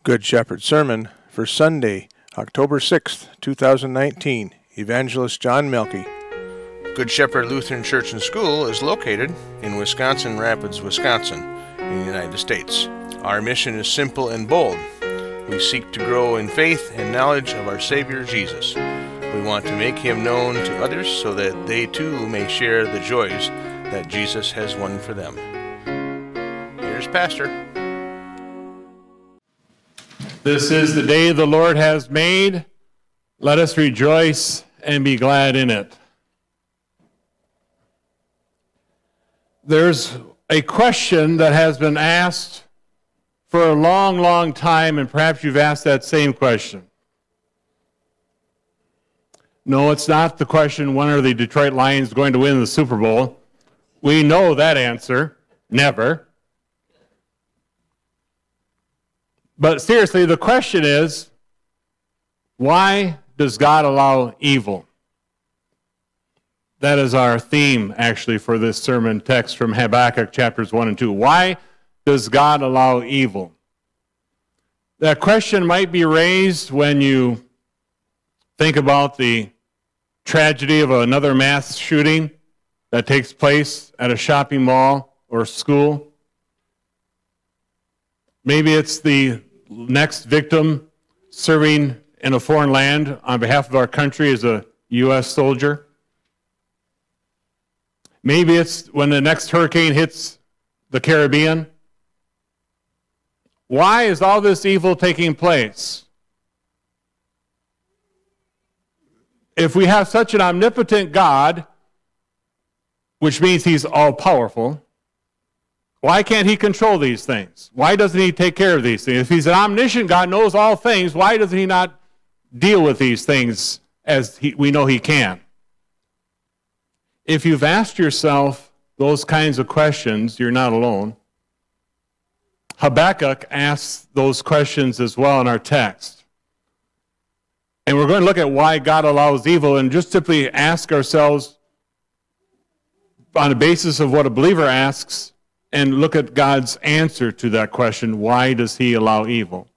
Good Shepherd Sermon for Sunday, October 6th, 2019. Evangelist John Melky. Good Shepherd Lutheran Church and School is located in Wisconsin Rapids, Wisconsin, in the United States. Our mission is simple and bold. We seek to grow in faith and knowledge of our Savior Jesus. We want to make Him known to others so that they too may share the joys that Jesus has won for them. Here's Pastor. This is the day the Lord has made. Let us rejoice and be glad in it. There's a question that has been asked for a long, long time, and perhaps you've asked that same question. No, it's not the question, when are the Detroit Lions going to win the Super Bowl? We know that answer, never. But seriously, the question is, why does God allow evil? That is our theme, actually, for this sermon text from Habakkuk chapters 1 and 2. Why does God allow evil? That question might be raised when you think about the tragedy of another mass shooting that takes place at a shopping mall or school. Maybe it's the next victim serving in a foreign land on behalf of our country as a U.S. soldier. Maybe it's when the next hurricane hits the Caribbean. Why is all this evil taking place? If we have such an omnipotent God, which means He's all-powerful, why can't He control these things? Why doesn't He take care of these things? If He's an omniscient God, knows all things, why doesn't He not deal with these things as we know He can? If you've asked yourself those kinds of questions, you're not alone. Habakkuk asks those questions as well in our text. And we're going to look at why God allows evil and just simply ask ourselves on the basis of what a believer asks, and look at God's answer to that question, why does He allow evil?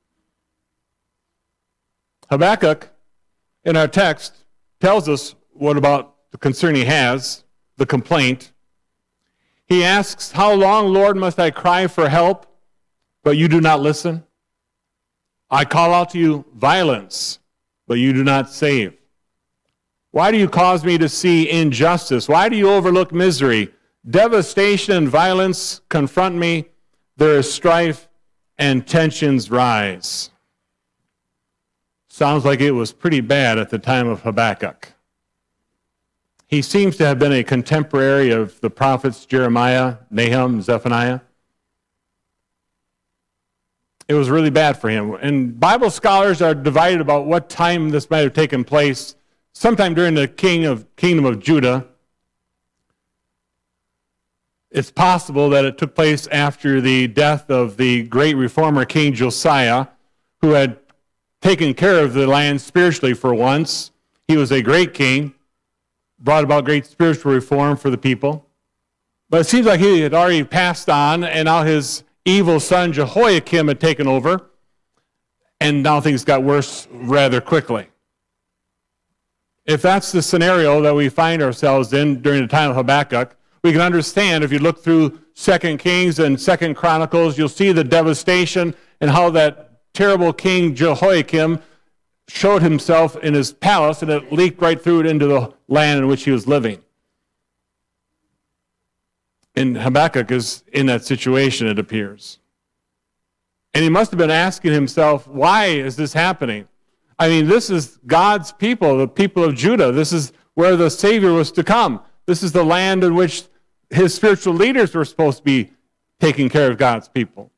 Habakkuk, in our text, tells us what about the concern he has, the complaint. He asks, "How long, Lord, must I cry for help, but you do not listen? I call out to you violence, but you do not save. Why do you cause me to see injustice? Why do you overlook misery? Devastation and violence confront me. There is strife and tensions rise." Sounds like it was pretty bad at the time of Habakkuk. He seems to have been a contemporary of the prophets Jeremiah, Nahum, Zephaniah. It was really bad for him. And Bible scholars are divided about what time this might have taken place, sometime during the kingdom of Judah. It's possible that it took place after the death of the great reformer King Josiah, who had taken care of the land spiritually for once. He was a great king, brought about great spiritual reform for the people. But it seems like he had already passed on, and now his evil son Jehoiakim had taken over, and now things got worse rather quickly. If that's the scenario that we find ourselves in during the time of Habakkuk, we can understand if you look through 2 Kings and 2 Chronicles, you'll see the devastation and how that terrible king Jehoiakim showed himself in his palace, and it leaked right through it into the land in which he was living. And Habakkuk is in that situation, it appears. And he must have been asking himself, why is this happening? I mean, this is God's people, the people of Judah. This is where the Savior was to come. This is the land in which his spiritual leaders were supposed to be taking care of God's people.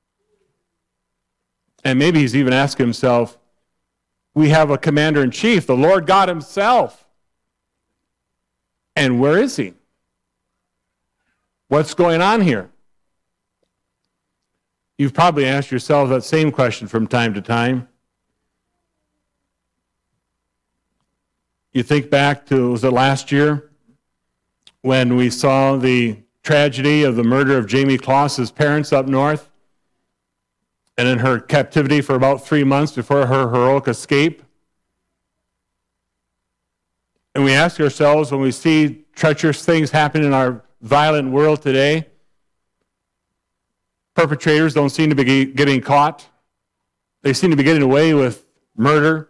And maybe he's even asking himself, we have a commander-in-chief, the Lord God Himself. And where is He? What's going on here? You've probably asked yourself that same question from time to time. You think back to, was it last year, when we saw the tragedy of the murder of Jamie Kloss's parents up north? and in her captivity for about 3 months before her heroic escape. And we ask ourselves, when we see treacherous things happen in our violent world today, perpetrators don't seem to be getting caught. They seem to be getting away with murder.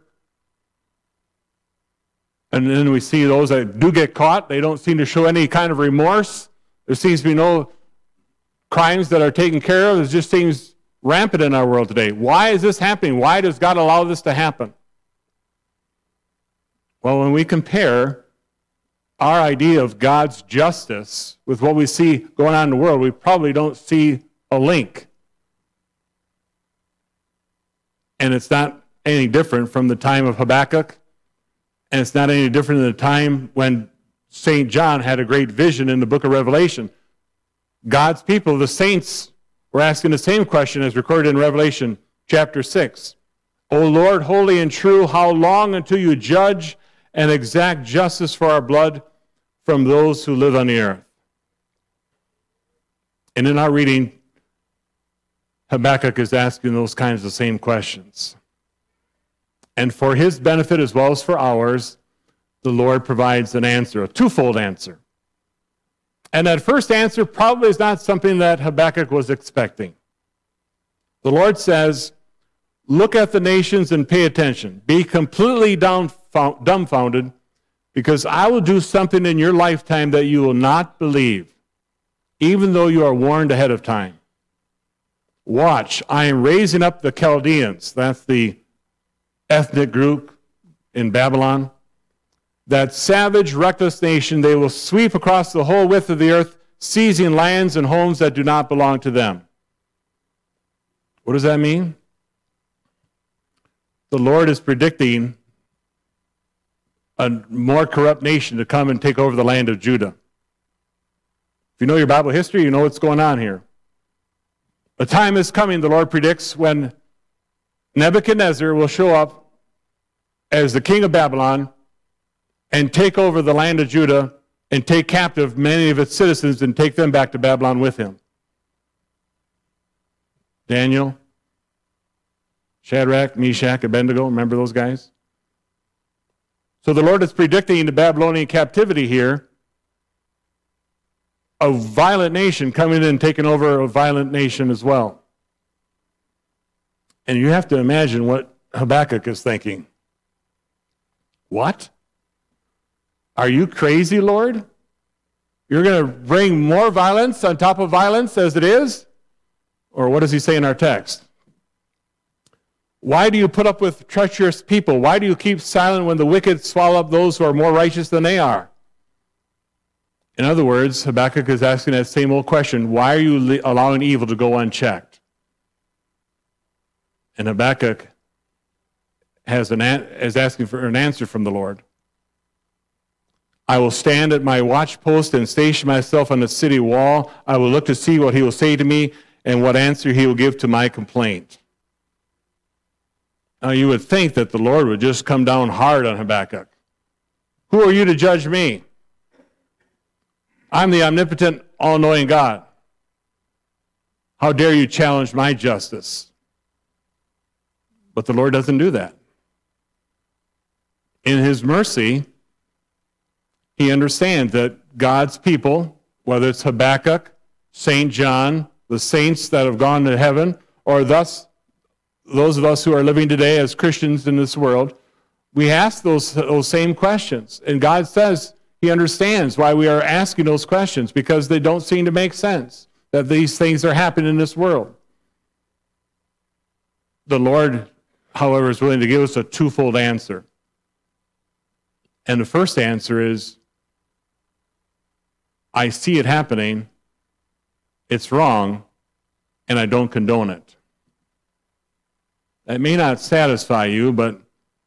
And then we see those that do get caught, they don't seem to show any kind of remorse. There seems to be no crimes that are taken care of. It just seems rampant in our world today. Why is this happening? Why does God allow this to happen? Well, when we compare our idea of God's justice with what we see going on in the world, we probably don't see a link. And it's not any different from the time of Habakkuk, and it's not any different than the time when St. John had a great vision in the book of Revelation. God's people, the saints, were asking the same question as recorded in Revelation chapter 6. O Lord, holy and true, how long until you judge and exact justice for our blood from those who live on the earth? And in our reading, Habakkuk is asking those kinds of same questions. And for his benefit as well as for ours, the Lord provides an answer, a twofold answer. And that first answer probably is not something that Habakkuk was expecting. The Lord says, look at the nations and pay attention. Be completely dumbfounded, because I will do something in your lifetime that you will not believe, even though you are warned ahead of time. Watch, I am raising up the Chaldeans. That's the ethnic group in Babylon. That savage, reckless nation, they will sweep across the whole width of the earth, seizing lands and homes that do not belong to them. What does that mean? The Lord is predicting a more corrupt nation to come and take over the land of Judah. If you know your Bible history, you know what's going on here. A time is coming, the Lord predicts, when Nebuchadnezzar will show up as the king of Babylon and take over the land of Judah and take captive many of its citizens and take them back to Babylon with him. Daniel, Shadrach, Meshach, Abednego, remember those guys? So the Lord is predicting the Babylonian captivity here, a violent nation coming in and taking over a violent nation as well. And you have to imagine what Habakkuk is thinking. What? Are you crazy, Lord? You're going to bring more violence on top of violence as it is? Or what does he say in our text? Why do you put up with treacherous people? Why do you keep silent when the wicked swallow up those who are more righteous than they are? In other words, Habakkuk is asking that same old question. Why are you allowing evil to go unchecked? And Habakkuk is asking for an answer from the Lord. I will stand at my watchpost and station myself on the city wall. I will look to see what he will say to me and what answer he will give to my complaint. Now, you would think that the Lord would just come down hard on Habakkuk. Who are you to judge me? I'm the omnipotent, all-knowing God. How dare you challenge my justice? But the Lord doesn't do that. In his mercy, he understands that God's people, whether it's Habakkuk, St. John, the saints that have gone to heaven, or thus those of us who are living today as Christians in this world, we ask those same questions. And God says he understands why we are asking those questions, because they don't seem to make sense that these things are happening in this world. The Lord, however, is willing to give us a twofold answer. And the first answer is, I see it happening, it's wrong, and I don't condone it. That may not satisfy you, but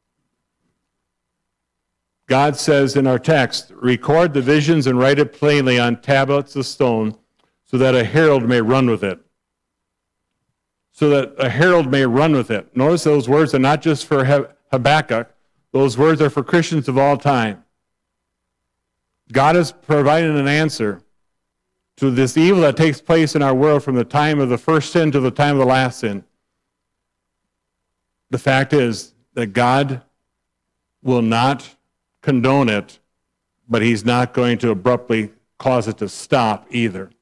God says in our text, record the visions and write it plainly on tablets of stone so that a herald may run with it. So that a herald may run with it. Notice those words are not just for Habakkuk. Those words are for Christians of all time. God is providing an answer to this evil that takes place in our world from the time of the first sin to the time of the last sin. the fact is that God will not condone it, but he's not going to abruptly cause it to stop either.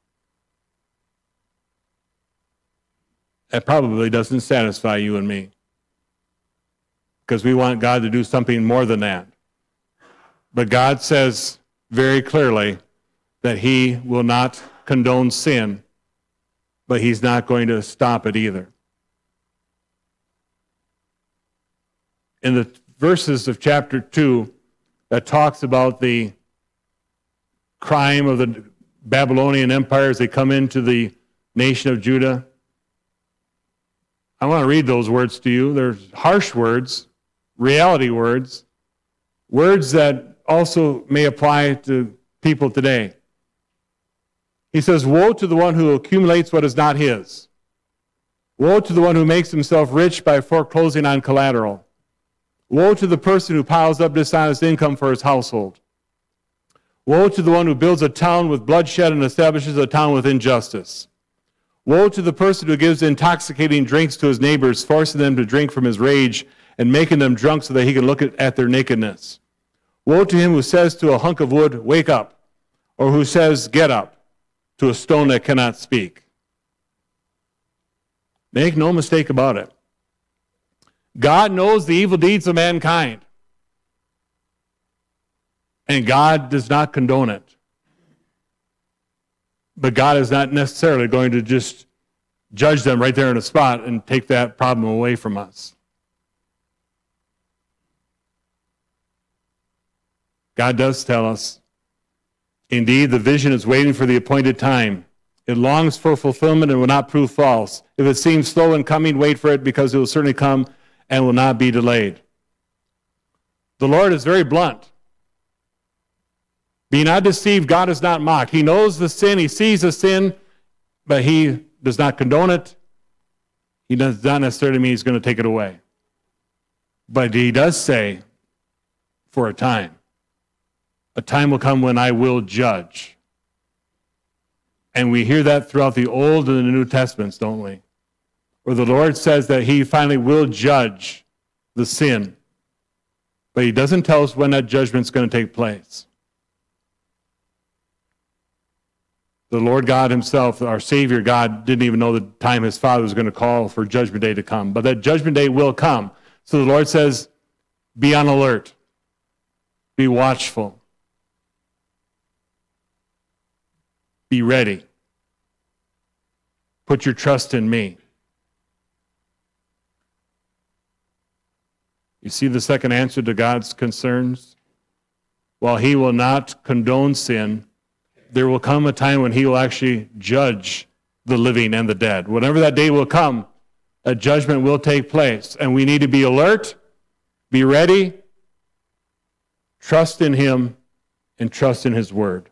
That probably doesn't satisfy you and me, because we want God to do something more than that. But God says very clearly that he will not condone sin, but he's not going to stop it either. In the verses of chapter 2 that talks about the crime of the Babylonian Empire as they come into the nation of Judah, I want to read those words to you. They're harsh words, reality words, words that also may apply to people today. He says, "Woe to the one who accumulates what is not his. Woe to the one who makes himself rich by foreclosing on collateral. Woe to the person who piles up dishonest income for his household. Woe to the one who builds a town with bloodshed and establishes a town with injustice. Woe to the person who gives intoxicating drinks to his neighbors, forcing them to drink from his rage and making them drunk so that he can look at their nakedness. Woe to him who says to a hunk of wood, 'Wake up,' or who says, 'Get up,' to a stone that cannot speak." Make no mistake about it. God knows the evil deeds of mankind, and God does not condone it. But God is not necessarily going to just judge them right there on the spot and take that problem away from us. God does tell us, "Indeed, the vision is waiting for the appointed time. It longs for fulfillment and will not prove false. If it seems slow in coming, wait for it, because it will certainly come and will not be delayed." The Lord is very blunt. "Be not deceived, God is not mocked." He knows the sin, he sees the sin, but he does not condone it. He does not necessarily mean he's going to take it away. But he does say, for a time will come when I will judge. And we hear that throughout the Old and the New Testaments, don't we? Where the Lord says that he finally will judge the sin. But he doesn't tell us when that judgment's going to take place. The Lord God himself, our Savior God, didn't even know the time his Father was going to call for Judgment Day to come. But that Judgment Day will come. So the Lord says, be on alert. Be watchful. Be ready. Put your trust in me. You see the second answer to God's concerns? While he will not condone sin, there will come a time when he will actually judge the living and the dead. Whenever that day will come, a judgment will take place. And we need to be alert, be ready, trust in him, and trust in his word.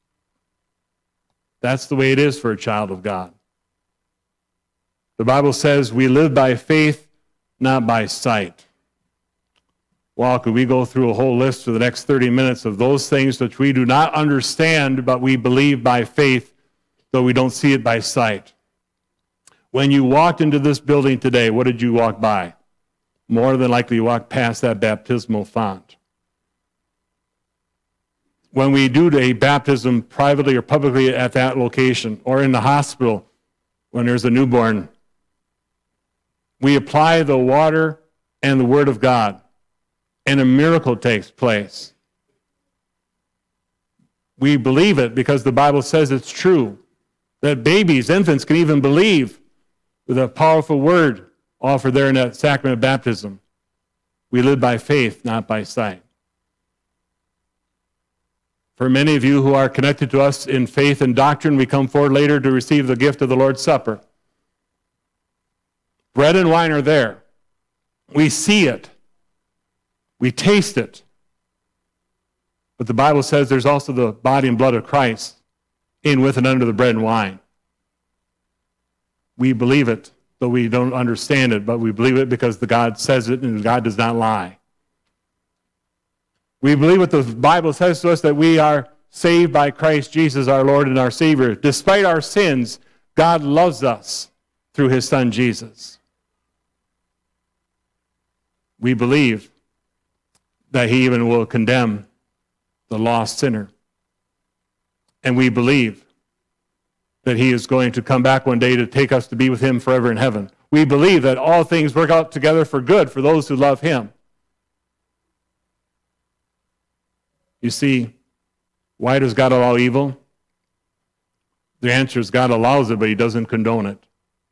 That's the way it is for a child of God. The Bible says we live by faith, not by sight. Well, could we go through a whole list for the next 30 minutes of those things which we do not understand, but we believe by faith, though we don't see it by sight? When you walked into this building today, what did you walk by? More than likely you walked past that baptismal font. When we do a baptism privately or publicly at that location, or in the hospital when there's a newborn, we apply the water and the Word of God, and a miracle takes place. We believe it because the Bible says it's true, that babies, infants can even believe with a powerful word offered there in that sacrament of baptism. We live by faith, not by sight. For many of you who are connected to us in faith and doctrine, we come forward later to receive the gift of the Lord's Supper. Bread and wine are there. We see it. We taste it. But the Bible says there's also the body and blood of Christ in, with, and under the bread and wine. We believe it, though we don't understand it, but we believe it because the God says it and God does not lie. We believe what the Bible says to us, that we are saved by Christ Jesus, our Lord and our Savior. Despite our sins, God loves us through his Son Jesus. We believe that he even will condemn the lost sinner. And we believe that he is going to come back one day to take us to be with him forever in heaven. We believe that all things work out together for good for those who love him. You see, why does God allow evil? The answer is God allows it, but he doesn't condone it.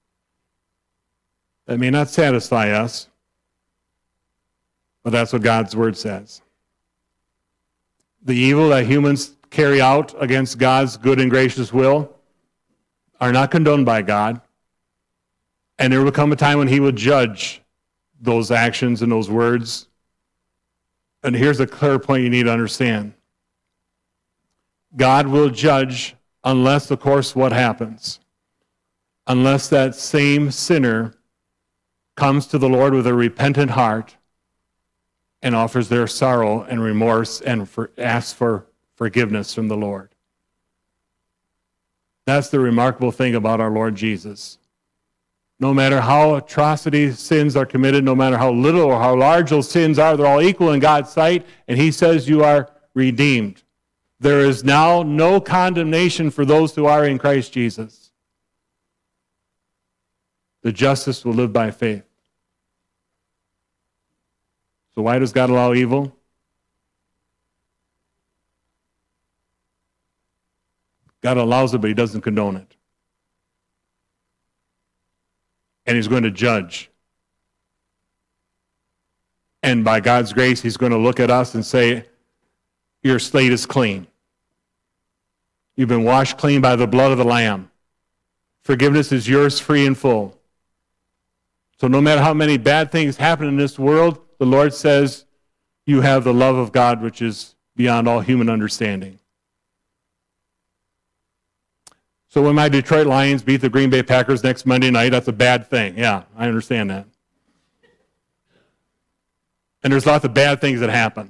That may not satisfy us, but that's what God's word says. The evil that humans carry out against God's good and gracious will are not condoned by God, and there will come a time when he will judge those actions and those words. And here's a clear point you need to understand. God will judge unless, of course, what happens? Unless that same sinner comes to the Lord with a repentant heart and offers their sorrow and remorse and asks for forgiveness from the Lord. That's the remarkable thing about our Lord Jesus. No matter how atrocities, sins are committed, no matter how little or how large those sins are, they're all equal in God's sight, and he says you are redeemed. There is now no condemnation for those who are in Christ Jesus. The justice will live by faith. So why does God allow evil? God allows it, but he doesn't condone it. And he's going to judge. And by God's grace, he's going to look at us and say, your slate is clean. You've been washed clean by the blood of the Lamb. Forgiveness is yours free and full. So no matter how many bad things happen in this world, the Lord says, you have the love of God, which is beyond all human understanding. So when my Detroit Lions beat the Green Bay Packers next Monday night, that's a bad thing. Yeah, I understand that. And there's lots of bad things that happen.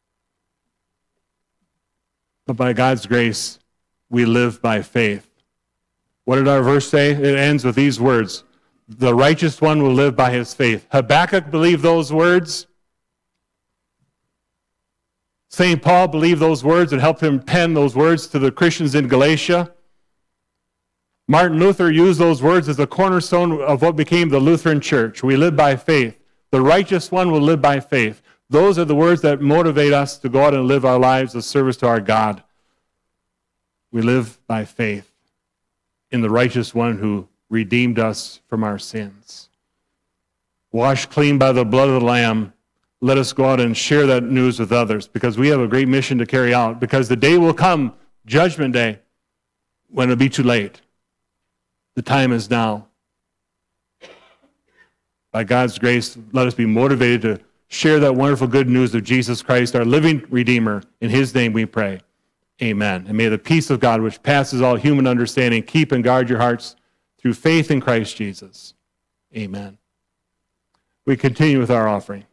But by God's grace, we live by faith. What did our verse say? It ends with these words. The righteous one will live by his faith. Habakkuk believed those words. St. Paul believed those words and helped him pen those words to the Christians in Galatia. Martin Luther used those words as a cornerstone of what became the Lutheran Church. We live by faith. The righteous one will live by faith. Those are the words that motivate us to go out and live our lives of service to our God. We live by faith in the righteous one who redeemed us from our sins. Washed clean by the blood of the Lamb, let us go out and share that news with others, because we have a great mission to carry out, because the day will come, Judgment Day, when it'll be too late. The time is now. By God's grace, let us be motivated to share that wonderful good news of Jesus Christ, our living Redeemer. In his name we pray. Amen. And may the peace of God, which passes all human understanding, keep and guard your hearts through faith in Christ Jesus. Amen. We continue with our offering.